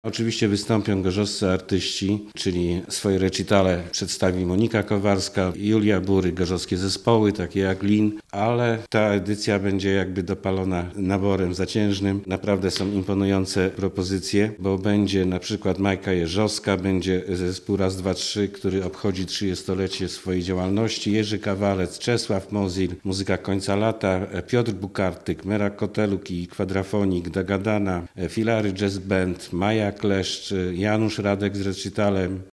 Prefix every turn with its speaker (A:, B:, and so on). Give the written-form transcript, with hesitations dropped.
A: Oczywiście wystąpią gorzowscy artyści, czyli swoje recitale przedstawi Monika Kowalska, Julia Bury, gorzowskie zespoły takie jak Lin, ale ta edycja będzie jakby dopalona naborem zaciężnym. Naprawdę są imponujące propozycje, bo będzie na przykład Majka Jeżowska, będzie zespół Raz, Dwa, Trzy, który obchodzi 30-lecie swojej działalności, Jerzy Kawalec, Czesław Mozil, muzyka końca lata, Piotr Bukartyk, Mera Koteluk i Kwadrafonik, Dagadana, Filary Jazz Band, Maja Kleszcz, Janusz Radek z recitalem,